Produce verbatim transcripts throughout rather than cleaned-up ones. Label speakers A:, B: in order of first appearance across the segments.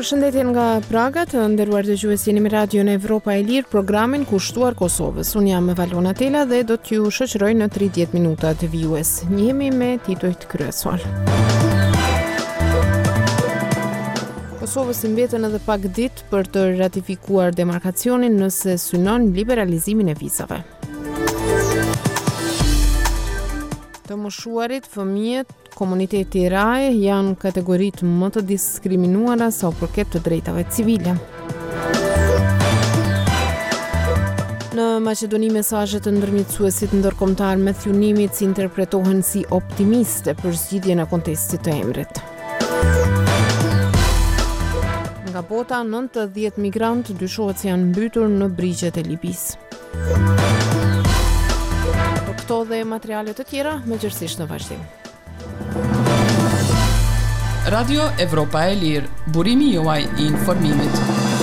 A: Përshëndetje nga Praga, të nderuar dëgjues, jeni me Radion Evropa e Lirë, programin kushtuar Kosovës. Unë jam Valona Tela dhe do t'ju shoqëroj në tridhjetë minuta të vijues. Njihemi me titujt kryesor. Kosovës i mbetën edhe pak ditë për të ratifikuar demarkacionin nëse synon liberalizimin e vizave. Të moshuarit, fëmijët, komuniteti raje janë kategoritë më të diskriminuara sa u përket të drejtave civile. Në Maqedoni, mesazhet të ndërmjetësuesit ndërkombëtar me thjunimit si interpretohen si optimiste për zgjidhjen e kontestit të emrit. Nga bota, nëntëdhjetë migrantë dyshohet se janë mbytur në brigjet e Libisë. Këto dhe materiale të tjera, mëgjërësisht në vazhdim.
B: Radio Evropa e Lirë, burimi juaj i informimit.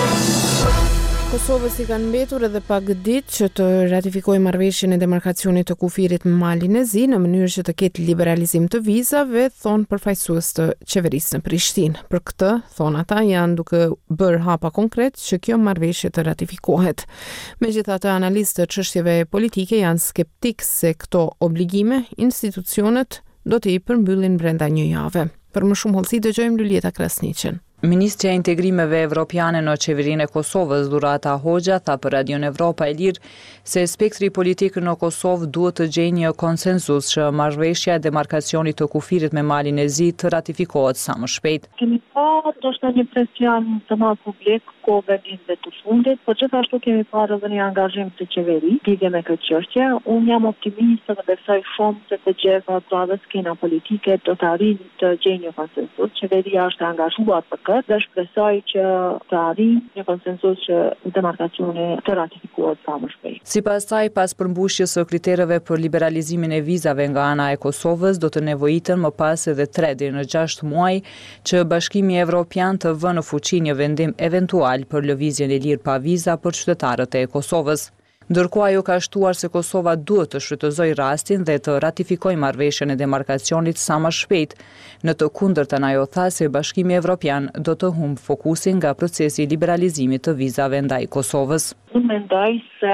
A: Kosovës i kanë mbetur edhe pak ditë që të ratifikojë marrëveshjen e demarkacionit të kufirit me Malin e Zi në mënyrë që të ketë liberalizim të vizave, thonë përfaqësues të qeverisë në Prishtinë. Për këtë, thonë ata, janë duke bërë hapa konkret që kjo marrëveshje të ratifikohet. Megjithatë, analistë të çështjeve politike janë skeptik se këto obligime institucionet do të i përmbyllin brenda një jave. Për më shumë hollësi dëgjojmë Lulieta Krasniqen.
C: Ministrja e Integrimeve Evropiane në qeverinë e Kosovës, Durata Hoxha, tha për Radion Evropa e Lirë se spektri politik në Kosovë duhet të gjejë një konsenzus që marrëveshja e demarkacionit të kufirit me Malin e Zi të ratifikohet sa më shpejt.
D: Kemi pa ndoshta një presion të madh publik kohëve ditëve të fundit, por gjithashtu kemi parë edhe një angazhim të qeverisë lidhje me këtë çështje. Unë jam optimiste dhe besoj shumë se të gjitha pra skena politike do të arrijë të gjejë një konsensus. Qeveria është e angazhuar për dhe shpresoj që të arrijë një konsensus që demarkacioni të ratifikohet sa më shpejt.
C: Sipas saj, pas përmbushjes së kritereve për liberalizimin e vizave nga ana e Kosovës, do të nevojiten më pas edhe tre deri në gjashtë muaj që Bashkimi Evropian të vënë në fuqi një vendim eventual për lëvizjen e lirë pa viza për qytetarët e Kosovës. Ndërkohë ajo ka shtuar se Kosova duhet të shfrytëzojë rastin dhe të ratifikojë marrëveshjen e demarkacionit sa më shpejt. Në të kundërtën, ajo tha se Bashkimi Evropian do të humbë fokusin nga procesi i liberalizimit të vizave ndaj Kosovës.
D: Unë mendoj se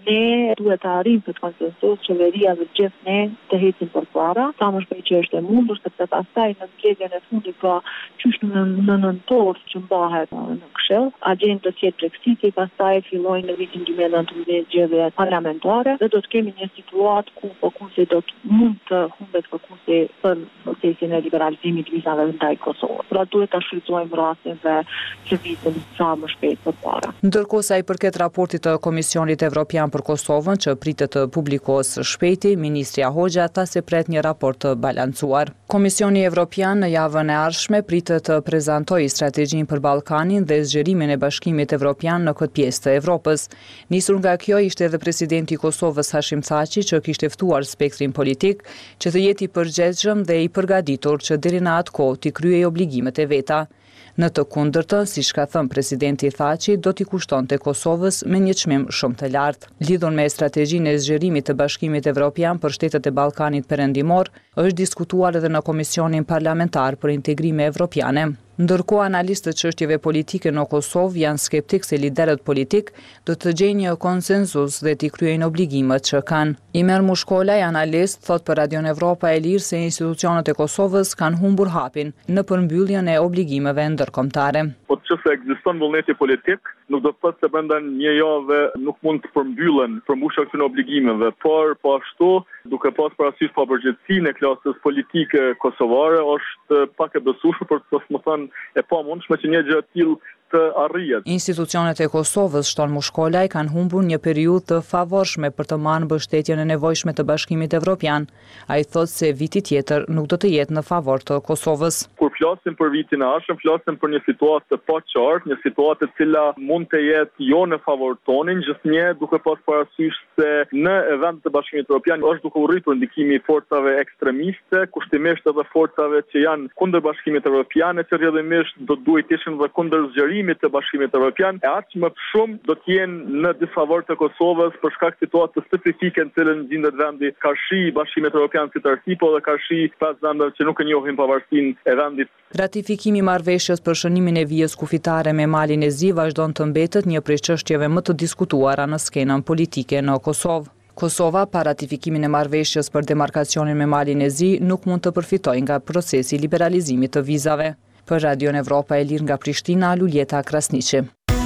D: ne duhet të arrijmë këtë konsensus, qeveria dhe gjithë ne të ecim përpara, sa më shpejt që është e mundur, sepse pastaj në mbledhjen e fundit pra qysh në në nëntor që mbahet në Këshill, agjendë të jetë Brexiti, pastaj fillojnë në vitin dy mijë e nëntëmbëdhjetë zgjedhjet parlamentare dhe do të kemi një situatë ku fokusi do të mund të humbet fokusi për procesin e liberalizimit të vizave ndaj Kosovës. Pra duhet ta shfrytëzojmë rastin dhe lëvizjen sa më shpejt përpara.
C: Ndërkohë sa i përket raportit të Komisionit Evropian për Kosovën që pritet të publikohet së shpejti, ministrja Hoxha tha se pret një raport të balancuar. Komisioni Evropian në javën e ardhshme pritet të prezantojë strategjinë për Ballkanin dhe zgjerimin e Bashkimit Evropian në këtë pjesë të Evropës. Nisur nga kjo ishte edhe presidenti i Kosovës Hashim Thaçi që kishte ftuar spektrin politik që të jetë i përgjegjshëm dhe i përgatitur që deri në atë kohë të kryejë obligimet e veta. Në të kundërtën, siç ka thënë presidenti Thaçi, do t'i kushtonte Kosovës me një çmim shumë të lartë. Lidhur me strategjinë e zgjerimit të Bashkimit Evropian për shtetet e Ballkanit Perëndimor, është diskutuar edhe në Komisionin Parlamentar për Integrime Evropiane. Ndërkohë, analistët çështjeve politike në Kosovë janë skeptik se liderët politik do të gjejnë një konsenzus dhe t'i kryejnë obligimet që kanë. Imer Mushkolaj, analist, thot për Radion Evropa e Lirë se institucionet e Kosovës kanë humbur hapin në përmbylljen e obligimeve ndërkombëtare.
E: Po çështja ekziston vullneti politik, nuk do të thotë se brenda një jave nuk mund të përmbyllen përmbushja këtyre obligimeve, por po ashtu, duke pas parasysh papërgjegjësinë e klasës politike kosovare, është pak e besueshme për të mos thënë e pamundshme që një gjë e tillë të arrihet.
C: Institucionet e Kosovës, shton Mushkolaj, kanë humbur një periudhë të favorshme për të marrë mbështetjen e nevojshme të Bashkimit Evropian. Ai thotë se viti tjetër nuk do të jetë në favor të Kosovës.
E: Kur flasim për vitin e ardhshëm, flasim për një situatë të paqartë, një situatë e cila mund të jetë jo në favor tonin, gjithnjë duke pas parasysh se në eventet e Bashkimit Evropian është duke u rritur ndikimi i forcave ekstremiste, kushtimisht edhe forcave që janë kundër Bashkimit Evropian, që rrjedhimisht do duhet të ishin dhe kundër zgjerimit qëndrimit të Bashkimit Evropian, e aq më shumë do të jenë në disfavor të Kosovës për shkak të situatës specifike në cilën gjendet vendi, karshi i Bashkimit Evropian si tërësi, po dhe karshi pas vendeve që nuk e njohin pavarësinë e vendit.
C: Ratifikimi i marrëveshjes për shënimin e vijës kufitare me Malin e Zi vazhdon të mbetet një prej çështjeve më të diskutuara në skenën politike në Kosovë. Kosova, pa ratifikimin e marrëveshjes për demarkacionin me Malin e Zi, nuk mund të përfitojë nga procesi i liberalizimit të vizave. Për Radion Evropa e Lirë nga Prishtina, Luljeta Krasniqi.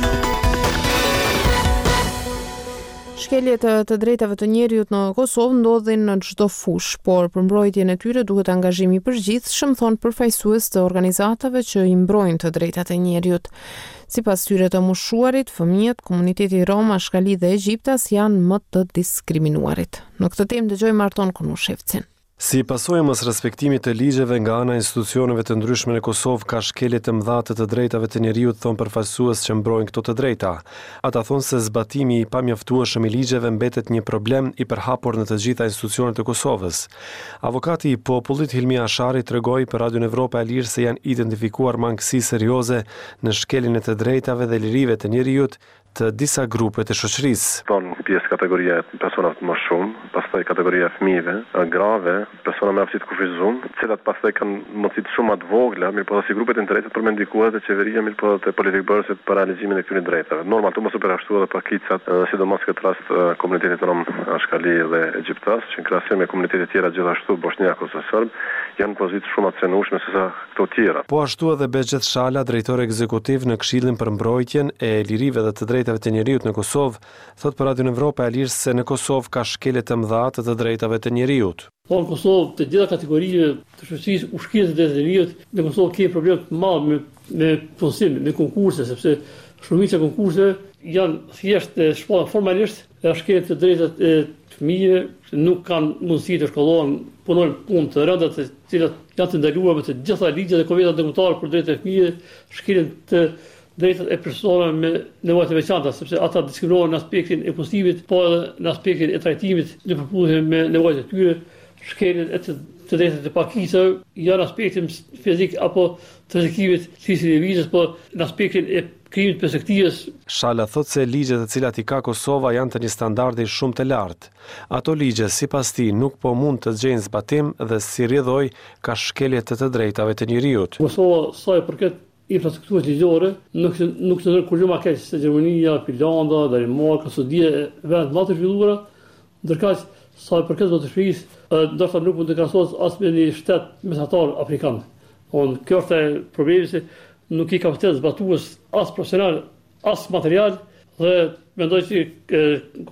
A: Shkeljet të drejtave të njerëzit në Kosovë ndodhin në çdo fushë, por për mbrojtjen e tyre duhet angazhim i përgjithshëm, thon përfaqësues të organizatave që i mbrojnë të drejtat e njerëzit. Sipas tyre të moshuarit, fëmijët, komuniteti rom, Ashkali dhe Egjiptas janë më të diskriminuarit. Në këtë temë dëgjojmë Marton Konushevcin.
F: Si pasojë mos respektimit të ligjeve nga ana e institucioneve të ndryshme në Kosovë, ka shkelje të mëdha të të drejtave të njerëzit, thon përfaqësues që mbrojnë këto të drejta. Ata thonë se zbatimi i pamjaftueshëm i ligjeve mbetet një problem i përhapur në të gjitha institucionet e Kosovës. Avokati i popullit Hilmi Ashari tregoi për Radion Evropa e Lirë se janë identifikuar mangësi serioze në shkeljen e të drejtave dhe lirive të njerëzit të disa grupe të shoqërisë.
G: Ton pjesë kategoria personave më shumë, pastaj kategoria fëmijëve, grave, persona me aftësi të kufizuar, të cilat pastaj kanë mundësi shumë të vogla, mirë po si grupet e interesit për me ndikuar te qeveria, mirë po te politikbërësit për realizimin e këtyre drejtave. Normal të mos u përjashtu edhe pakicat, sidomos këtë rast komunitetit rom Ashkali dhe Egjiptas, që në krahasim me komunitetet tjera gjithashtu bosnjak ose serb, janë pozitë shumë të cënueshme se sa këto tjera.
F: Po ashtu edhe Bexhet Shala, drejtor ekzekutiv në Këshillin për mbrojtjen e lirive dhe të drejtave të njerëzit në Kosovë, thot për Radion Evropa e Lirë se në Kosovë ka shkelje të mëdha të të drejtave të njerëzit.
H: Po në Kosovë të gjitha kategorive të shoqërisë ushqimit të drejtave të njerëzit, në Kosovë kemi problem të madh me me punësim, me konkurse, sepse shumica e konkurseve janë thjesht shpalla formalisht e shkelje të drejtat e fëmijëve që nuk kanë mundësi të shkollohen, punojnë punë të rënda të cilat janë të ndaluara me të gjitha ligjet dhe konventat ndërkombëtare për drejtat e fëmijëve, shkeljen të drejtat e personave me nevoja të veçanta, sepse ata diskriminohen në aspektin e punësimit, po edhe në aspektin e trajtimit në përputhje me nevojat e tyre, shkeljen e të, të drejtat e pakicave janë aspektin fizik apo të rrezikimit thjesht e vizës, po në aspektin e krijimit perspektivës.
F: Shala thot se ligjet të cilat i ka Kosova janë të një standardi shumë të lartë. Ato ligje sipas tij nuk po mund të gjejnë zbatim dhe si rrjedhoi ka shkelje të të drejtave të njerëzit.
H: Kosova sa i përket infrastrukturës ligjore nuk nuk të ndër kur më keq se Gjermania, Finlanda, Danimarka, Suedia, vende më të zhvilluara, ndërkaq sa i përket votëshmërisë, ndoshta nuk mund të krahasohet as me një shtet mesatar afrikan. On kjo është problemi se nuk i kapacitet zbatues as profesional, as material dhe mendoj që